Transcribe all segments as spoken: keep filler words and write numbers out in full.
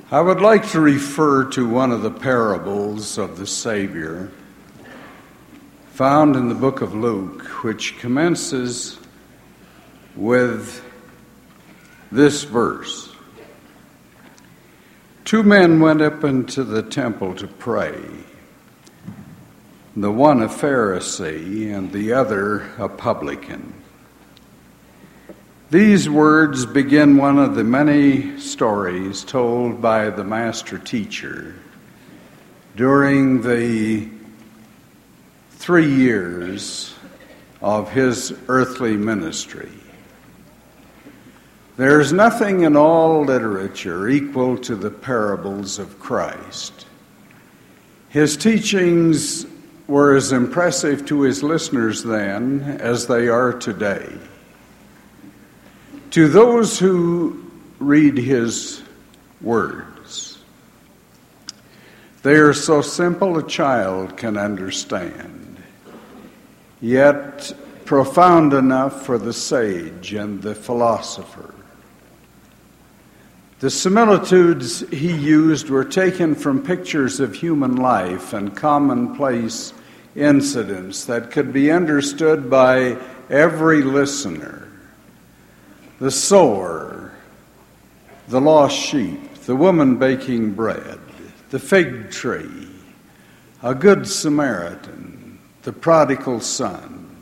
I would like to refer to one of the parables of the Savior found in the book of Luke, which commences with this verse. Two men went up into the temple to pray, the one a Pharisee and the other a publican. These words begin one of the many stories told by the master teacher during the three years of his earthly ministry. There is nothing in all literature equal to the parables of Christ. His teachings were as impressive to his listeners then as they are today. To those who read his words, they are so simple a child can understand, yet profound enough for the sage and the philosopher. The similitudes he used were taken from pictures of human life and commonplace incidents that could be understood by every listener. The sower, the lost sheep, the woman baking bread, the fig tree, a good Samaritan, the prodigal son.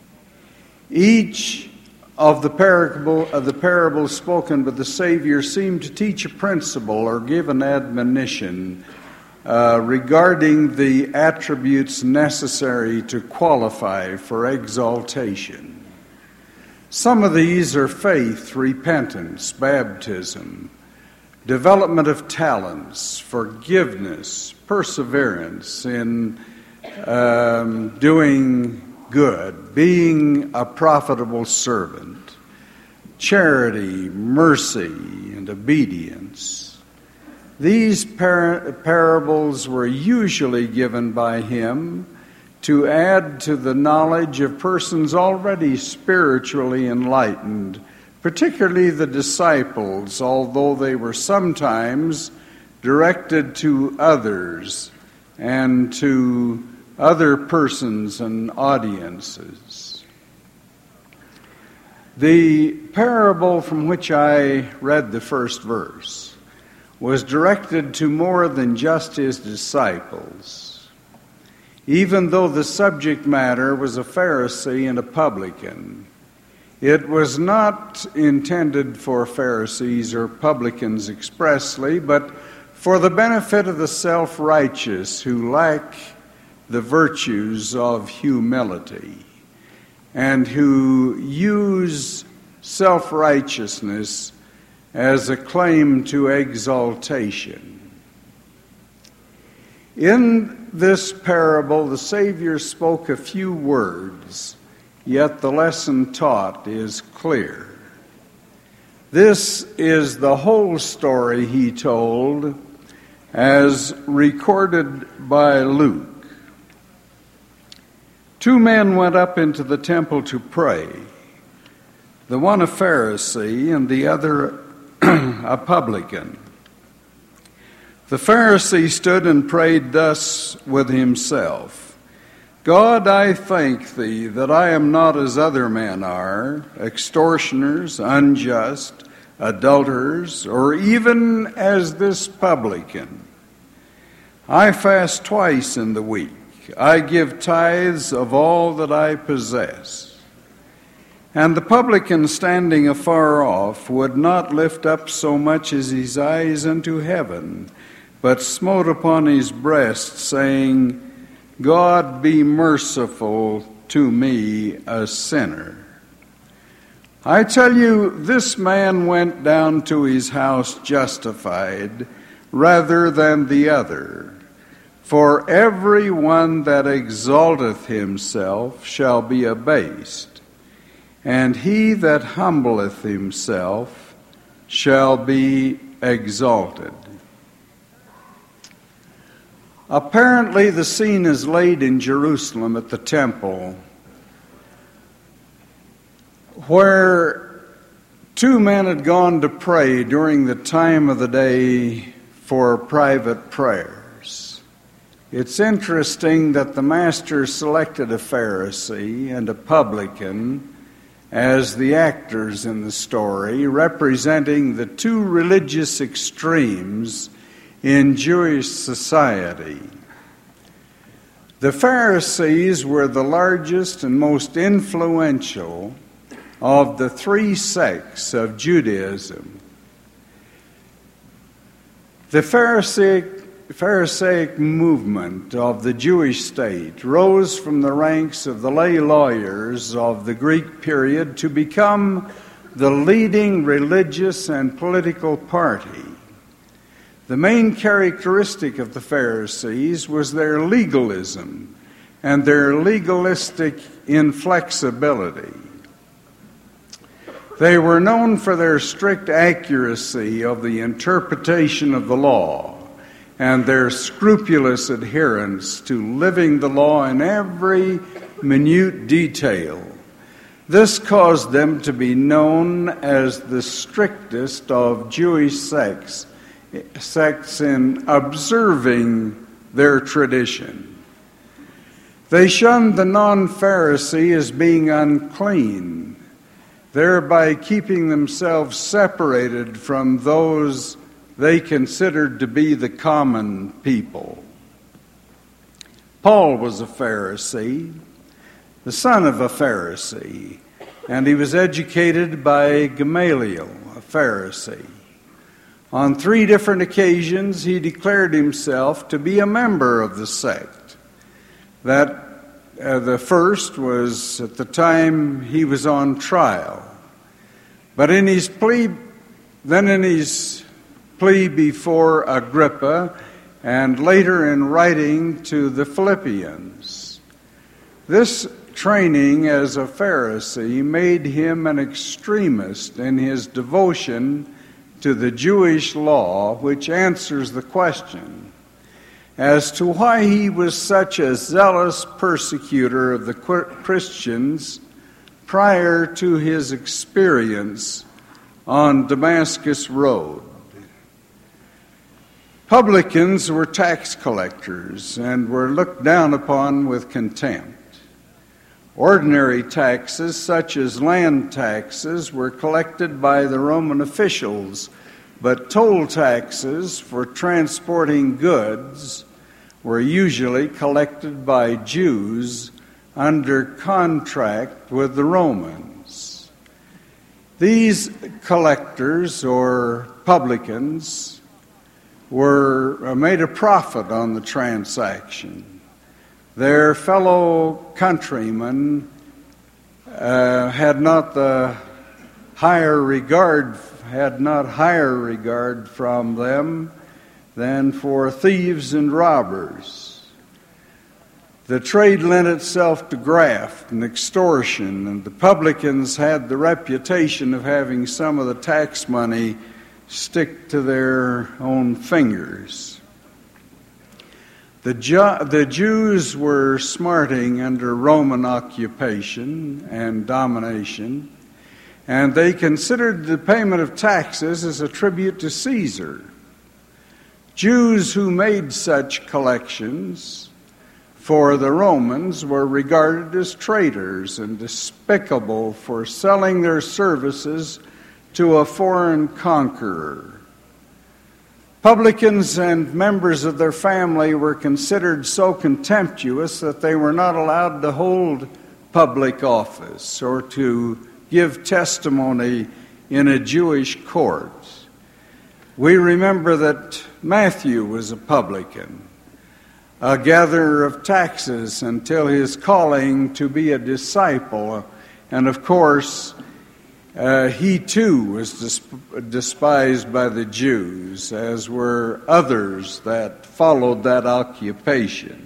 Each of the parable of the parables spoken by the Savior seemed to teach a principle or give an admonition uh, regarding the attributes necessary to qualify for exaltation. Some of these are faith, repentance, baptism, development of talents, forgiveness, perseverance in um, doing good, being a profitable servant, charity, mercy, and obedience. These par- parables were usually given by him to add to the knowledge of persons already spiritually enlightened, particularly the disciples, although they were sometimes directed to others and to other persons and audiences. The parable from which I read the first verse was directed to more than just his disciples. Even though the subject matter was a Pharisee and a publican, it was not intended for Pharisees or publicans expressly, but for the benefit of the self-righteous who lack the virtues of humility and who use self-righteousness as a claim to exaltation. In this parable, the Savior spoke a few words, yet the lesson taught is clear. This is the whole story he told as recorded by Luke. Two men went up into the temple to pray, the one a Pharisee and the other a publican. The Pharisee stood and prayed thus with himself, God, I thank thee that I am not as other men are, extortioners, unjust, adulterers, or even as this publican. I fast twice in the week. I give tithes of all that I possess. And the publican, standing afar off, would not lift up so much as his eyes unto heaven, but smote upon his breast, saying, God, be merciful to me, a sinner. I tell you, this man went down to his house justified rather than the other. For every one that exalteth himself shall be abased, and he that humbleth himself shall be exalted. Apparently, the scene is laid in Jerusalem at the temple, where two men had gone to pray during the time of the day for private prayers. It's interesting that the master selected a Pharisee and a publican as the actors in the story, representing the two religious extremes in Jewish society. The Pharisees were the largest and most influential of the three sects of Judaism. The Pharisaic, Pharisaic movement of the Jewish state rose from the ranks of the lay lawyers of the Greek period to become the leading religious and political party. The main characteristic of the Pharisees was their legalism and their legalistic inflexibility. They were known for their strict accuracy of the interpretation of the law and their scrupulous adherence to living the law in every minute detail. This caused them to be known as the strictest of Jewish sects, sects in observing their tradition. They shunned the non-Pharisee as being unclean, thereby keeping themselves separated from those they considered to be the common people. Paul was a Pharisee, the son of a Pharisee, and he was educated by Gamaliel, a Pharisee. On three different occasions, he declared himself to be a member of the sect. That uh, the first was at the time he was on trial. But in his plea, then in his plea before Agrippa, and later in writing to the Philippians. This training as a Pharisee made him an extremist in his devotion to the Jewish law, which answers the question as to why he was such a zealous persecutor of the Christians prior to his experience on Damascus Road. Publicans were tax collectors and were looked down upon with contempt. Ordinary taxes, such as land taxes, were collected by the Roman officials, but toll taxes for transporting goods were usually collected by Jews under contract with the Romans. These collectors, or publicans, were made a profit on the transaction. Their fellow countrymen uh, had not the higher regard, had not higher regard from them than for thieves and robbers. The trade lent itself to graft and extortion, and the publicans had the reputation of having some of the tax money stick to their own fingers. The, Ju- the Jews were smarting under Roman occupation and domination, and they considered the payment of taxes as a tribute to Caesar. Jews who made such collections for the Romans were regarded as traitors and despicable for selling their services to a foreign conqueror. Publicans and members of their family were considered so contemptuous that they were not allowed to hold public office or to give testimony in a Jewish court. We remember that Matthew was a publican, a gatherer of taxes until his calling to be a disciple, and of course, Uh, he too was desp- despised by the Jews, as were others that followed that occupation.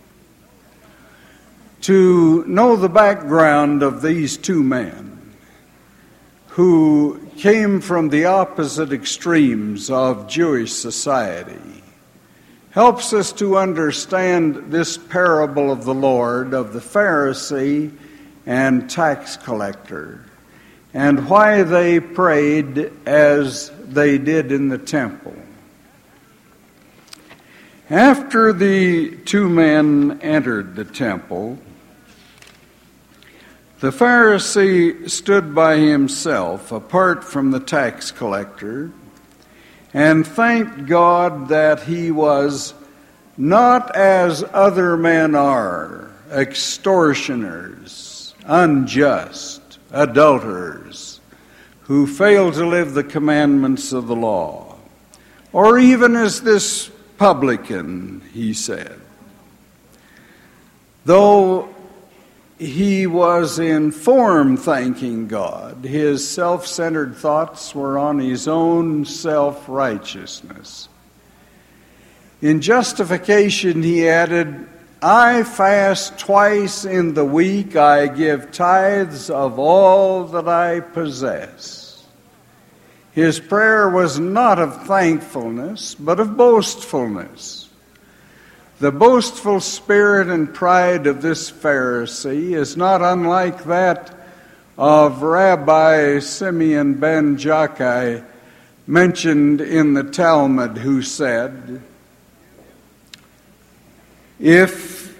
To know the background of these two men who came from the opposite extremes of Jewish society helps us to understand this parable of the Lord of the Pharisee and tax collector, and why they prayed as they did in the temple. After the two men entered the temple, the Pharisee stood by himself, apart from the tax collector, and thanked God that he was not as other men are, extortioners, unjust, adulterers, who fail to live the commandments of the law, or even as this publican, he said. Though he was in form thanking God, his self-centered thoughts were on his own self-righteousness. In justification, he added, I fast twice in the week, I give tithes of all that I possess. His prayer was not of thankfulness, but of boastfulness. The boastful spirit and pride of this Pharisee is not unlike that of Rabbi Simeon ben Jakkai, mentioned in the Talmud, who said, if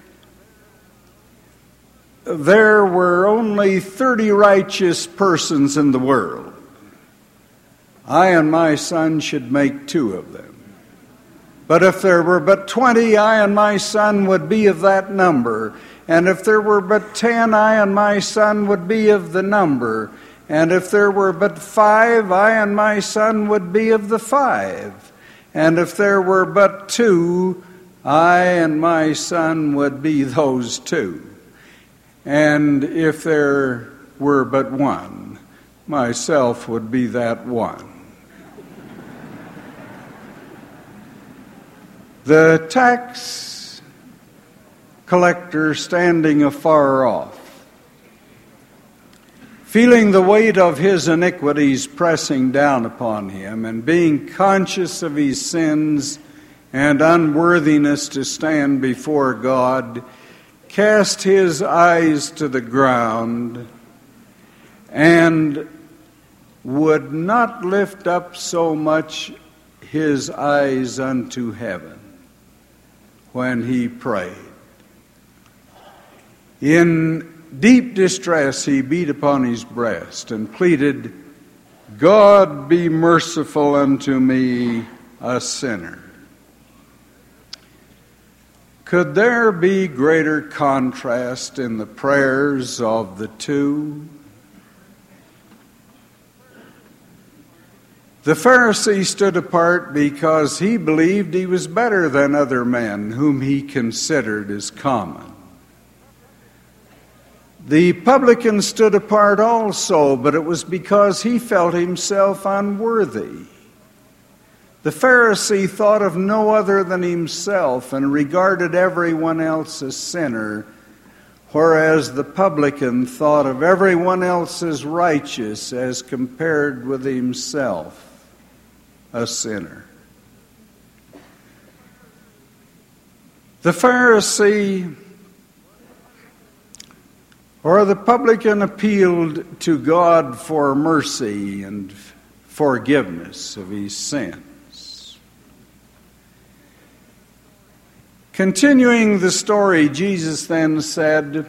there were only thirty righteous persons in the world, I and my son should make two of them. But if there were but twenty, I and my son would be of that number. And if there were but ten, I and my son would be of the number. And if there were but five, I and my son would be of the five. And if there were but two, I and my son would be those two. And if there were but one, myself would be that one. The tax collector, standing afar off, feeling the weight of his iniquities pressing down upon him, and being conscious of his sins and unworthiness to stand before God, cast his eyes to the ground and would not lift up so much his eyes unto heaven when he prayed. In deep distress, he beat upon his breast and pleaded, God, be merciful unto me, a sinner. Could there be greater contrast in the prayers of the two? The Pharisee stood apart because he believed he was better than other men whom he considered as common. The publican stood apart also, but it was because he felt himself unworthy. The Pharisee thought of no other than himself and regarded everyone else as sinner, whereas the publican thought of everyone else as righteous as compared with himself, a sinner. The Pharisee or the publican appealed to God for mercy and forgiveness of his sins. Continuing the story, Jesus then said,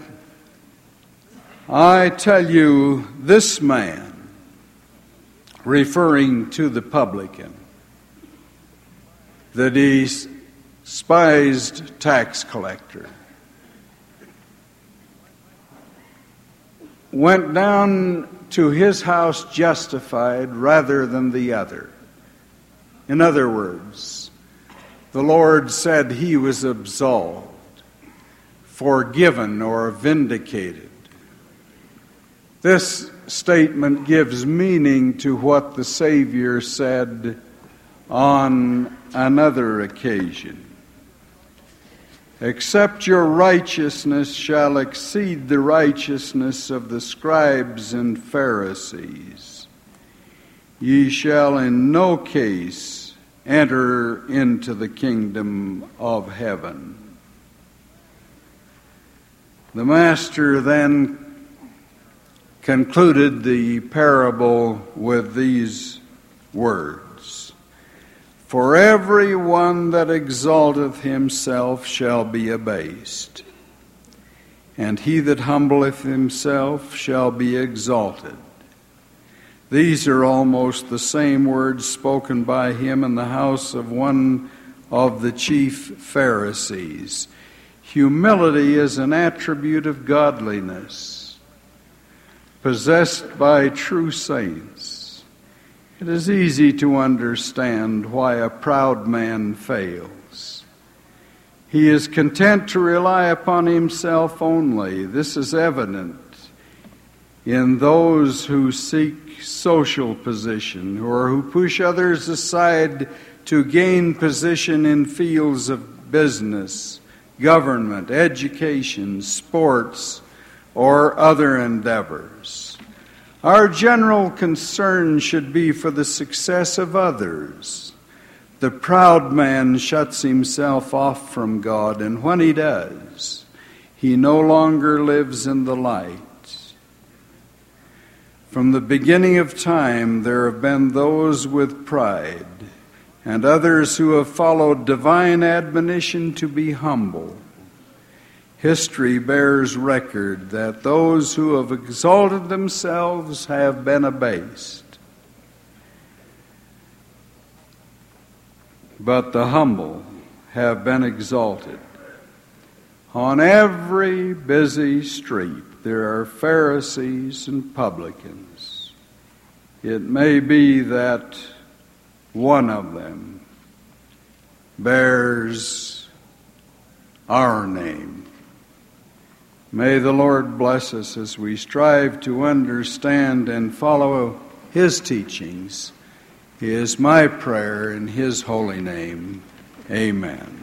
I tell you, this man, referring to the publican, the despised tax collector, went down to his house justified rather than the other. In other words, the Lord said he was absolved, forgiven, or vindicated. This statement gives meaning to what the Savior said on another occasion. Except your righteousness shall exceed the righteousness of the scribes and Pharisees, ye shall in no case enter into the kingdom of heaven. The Master then concluded the parable with these words. For every one that exalteth himself shall be abased, and he that humbleth himself shall be exalted. These are almost the same words spoken by him in the house of one of the chief Pharisees. Humility is an attribute of godliness, possessed by true saints. It is easy to understand why a proud man fails. He is content to rely upon himself only. This is evident in those who seek social position or who push others aside to gain position in fields of business, government, education, sports, or other endeavors. Our general concern should be for the success of others. The proud man shuts himself off from God, and when he does, he no longer lives in the light. From the beginning of time, there have been those with pride and others who have followed divine admonition to be humble. History bears record that those who have exalted themselves have been abased, but the humble have been exalted. On every busy street there are Pharisees and publicans. It may be that one of them bears our name. May the Lord bless us as we strive to understand and follow His teachings. It is my prayer in His holy name. Amen.